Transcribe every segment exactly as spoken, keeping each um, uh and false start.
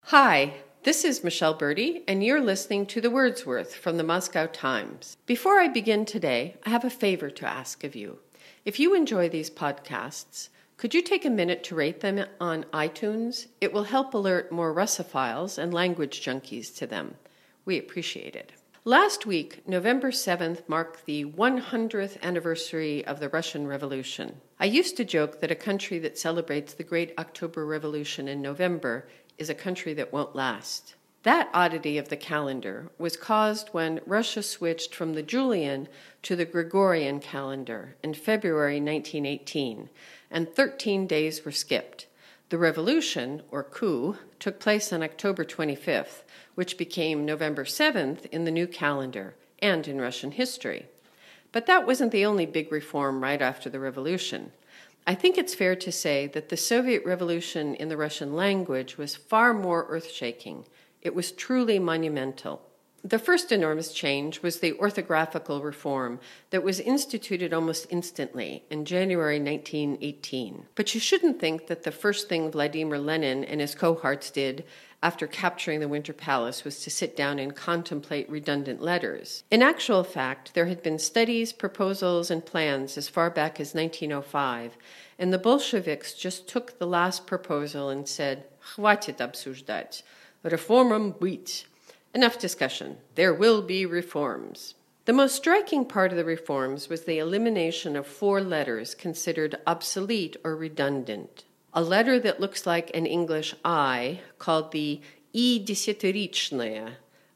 Hi, this is Michelle Birdie, and you're listening to The Wordsworth from the Moscow Times. Before I begin today, I have a favor to ask of you. If you enjoy these podcasts, could you take a minute to rate them on iTunes? It will help alert more Russophiles and language junkies to them. We appreciate it. Last week, November seventh, marked the one hundredth anniversary of the Russian Revolution. I used to joke that a country that celebrates the Great October Revolution in November is a country that won't last. That oddity of the calendar was caused when Russia switched from the Julian to the Gregorian calendar in February nineteen eighteen, and thirteen days were skipped. The revolution, or coup, took place on October twenty-fifth, which became November seventh in the new calendar and in Russian history. But that wasn't the only big reform right after the revolution. I think it's fair to say that the Soviet Revolution in the Russian language was far more earth-shaking. It was truly monumental. The first enormous change was the orthographical reform that was instituted almost instantly in January nineteen eighteen. But you shouldn't think that the first thing Vladimir Lenin and his cohorts did after capturing the Winter Palace was to sit down and contemplate redundant letters. In actual fact, there had been studies, proposals, and plans as far back as nineteen oh five, and the Bolsheviks just took the last proposal and said, "Хватит обсуждать. Реформам быть." Enough discussion. There will be reforms. The most striking part of the reforms was the elimination of four letters considered obsolete or redundant. A letter that looks like an English I, called the I десятиричная,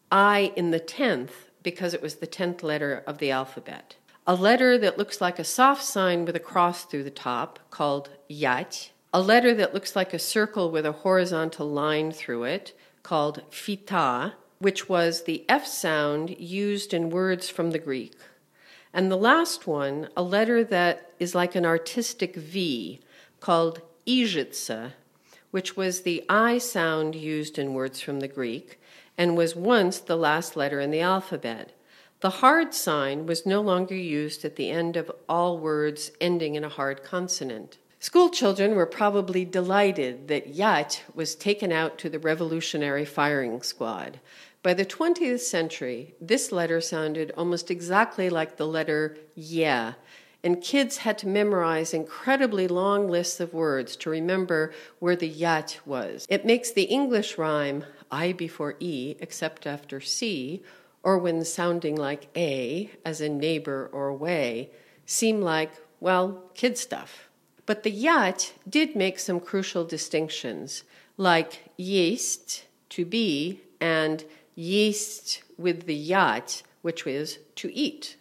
I in the tenth, because it was the tenth letter of the alphabet. A letter that looks like a soft sign with a cross through the top, called yat. A letter that looks like a circle with a horizontal line through it, called fita, which was the F sound used in words from the Greek. And the last one, a letter that is like an artistic V, called ijitsa, which was the I sound used in words from the Greek, and was once the last letter in the alphabet. The hard sign was no longer used at the end of all words ending in a hard consonant. School children were probably delighted that yat was taken out to the revolutionary firing squad. By the twentieth century, this letter sounded almost exactly like the letter yeah, and kids had to memorize incredibly long lists of words to remember where the yat was. It makes the English rhyme I before E, except after C, or when sounding like A, as in neighbor or way, seem like, well, kid stuff. But the yat did make some crucial distinctions, like есть, to be, and есть with the yat, which was to eat.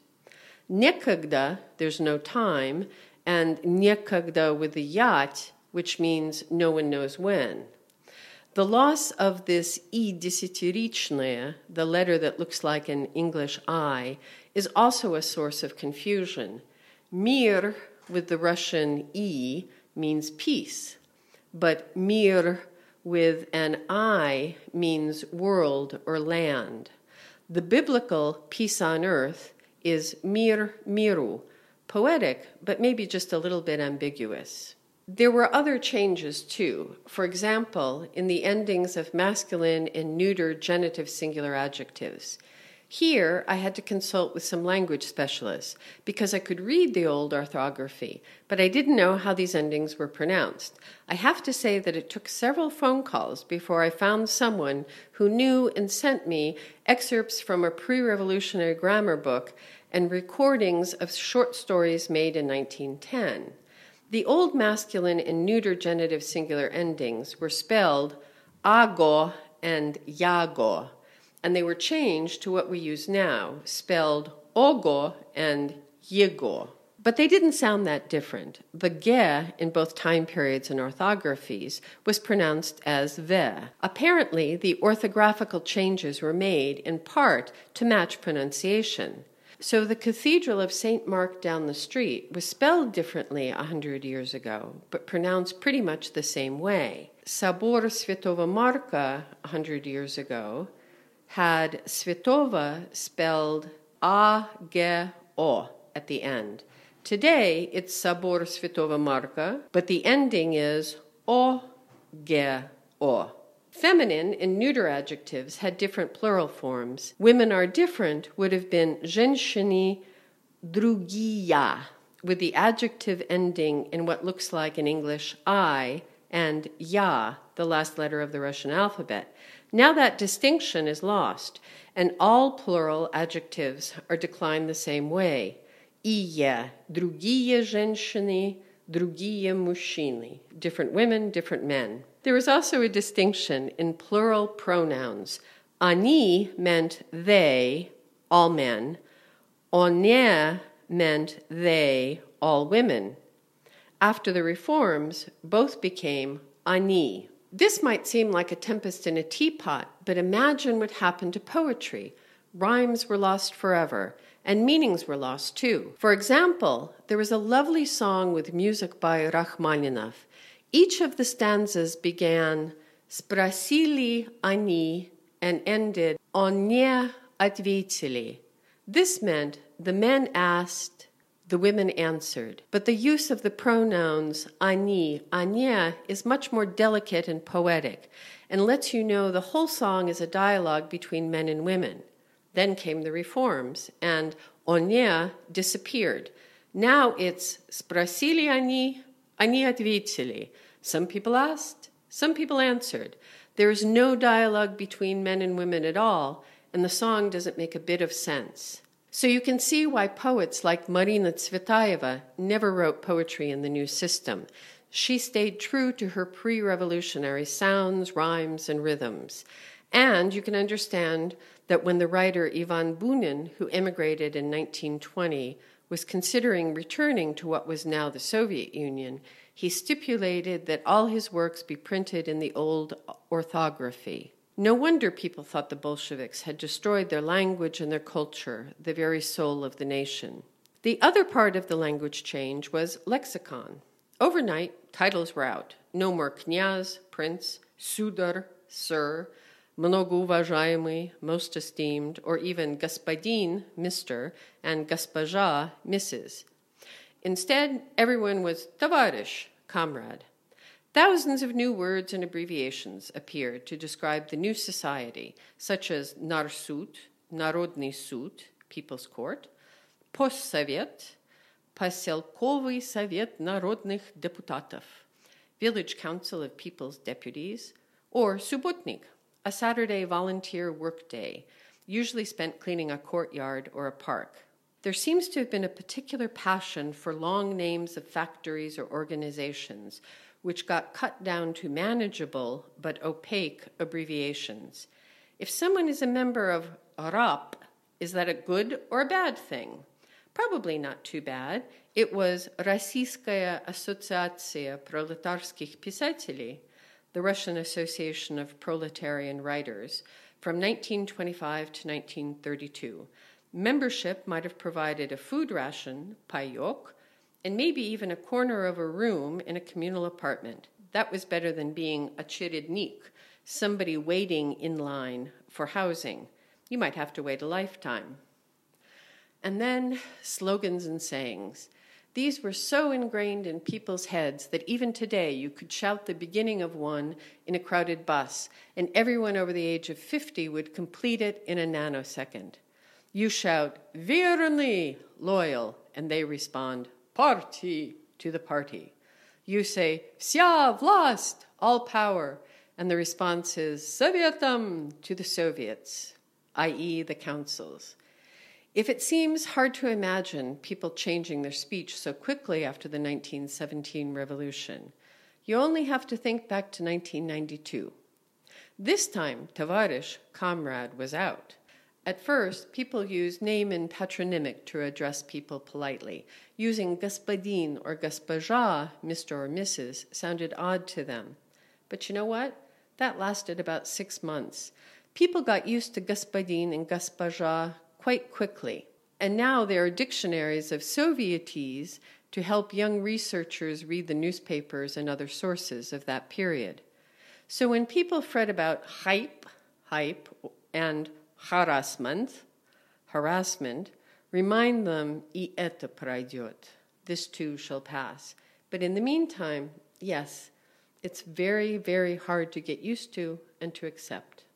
Некогда, there's no time, and некогда with the yat, which means no one knows when. The loss of this I десятиричная, the letter that looks like an English I, is also a source of confusion. Mir with the Russian I means peace, but mir with an I means world or land. The biblical peace on earth is mir miru, poetic, but maybe just a little bit ambiguous. There were other changes too. For example, in the endings of masculine and neuter genitive singular adjectives. Here, I had to consult with some language specialists because I could read the old orthography, but I didn't know how these endings were pronounced. I have to say that it took several phone calls before I found someone who knew and sent me excerpts from a pre-revolutionary grammar book and recordings of short stories made in nineteen ten. The old masculine and neuter genitive singular endings were spelled ago and yago, and they were changed to what we use now, spelled ogo and yego. But they didn't sound that different. The ge in both time periods and orthographies was pronounced as ve. Apparently, the orthographical changes were made in part to match pronunciation. So the Cathedral of Saint Mark down the street was spelled differently a hundred years ago, but pronounced pretty much the same way. Собор Святого Марка a hundred years ago had Svetova spelled A-Ge-O at the end. Today, it's Собор Святого Марка, but the ending is O-Ge-O. Feminine and neuter adjectives had different plural forms. Women are different would have been женщины другие, with the adjective ending in what looks like in English I and ya, the last letter of the Russian alphabet. Now that distinction is lost, and all plural adjectives are declined the same way. Ие, другие женщины, другие мужчины. Different women, different men. There is also a distinction in plural pronouns. Они meant they, all men. Они meant they, all women. After the reforms, both became они. This might seem like a tempest in a teapot, but imagine what happened to poetry. Rhymes were lost forever, and meanings were lost too. For example, there was a lovely song with music by Rachmaninoff. Each of the stanzas began «Спросили они» and ended «Они ответили». This meant the men asked, the women answered. But the use of the pronouns «они», «они» is much more delicate and poetic, and lets you know the whole song is a dialogue between men and women. Then came the reforms, and «они» disappeared. Now it's «Спросили они», «они ответили». Some people asked, some people answered. There is no dialogue between men and women at all, and the song doesn't make a bit of sense. So you can see why poets like Marina Tsvetaeva never wrote poetry in the new system. She stayed true to her pre-revolutionary sounds, rhymes, and rhythms. And you can understand that when the writer Ivan Bunin, who emigrated in nineteen twenty, was considering returning to what was now the Soviet Union, he stipulated that all his works be printed in the old orthography. No wonder people thought the Bolsheviks had destroyed their language and their culture, the very soul of the nation. The other part of the language change was lexicon. Overnight, titles were out. No more knyaz, prince, sudar, sir, многоуважаемый, most esteemed, or even господин, Mister, and госпожа, Missus Instead, everyone was товарищ, comrade. Thousands of new words and abbreviations appeared to describe the new society, such as Narsud, Народный суд, People's Court, Постсовет, Поселковый совет народных депутатов, Village Council of People's Deputies, or Subotnik, a Saturday volunteer workday, usually spent cleaning a courtyard or a park. There seems to have been a particular passion for long names of factories or organizations, which got cut down to manageable but opaque abbreviations. If someone is a member of R A P, is that a good or a bad thing? Probably not too bad. It was Российская ассоциация пролетарских писателей, the Russian Association of Proletarian Writers, from nineteen twenty-five to nineteen thirty-two. Membership might have provided a food ration, payok, and maybe even a corner of a room in a communal apartment. That was better than being a chirednik, somebody waiting in line for housing. You might have to wait a lifetime. And then slogans and sayings. These were so ingrained in people's heads that even today you could shout the beginning of one in a crowded bus, and everyone over the age of fifty would complete it in a nanosecond. You shout, Verny, loyal, and they respond, Party, to the party. You say, Vся власть, all power, and the response is, Sovietam, to the Soviets, that is the councils. If it seems hard to imagine people changing their speech so quickly after the nineteen seventeen revolution, you only have to think back to nineteen ninety-two. This time, товарищ, comrade, was out. At first, people used name and patronymic to address people politely. Using господин or госпожа, Mister or Missus, sounded odd to them. But you know what? That lasted about six months. People got used to господин and госпожа quite quickly. And now there are dictionaries of Sovietese to help young researchers read the newspapers and other sources of that period. So when people fret about hype, hype, and harassment, harassment, remind them, и это пройдет, this too shall pass. But in the meantime, yes, It's very, very hard to get used to and to accept.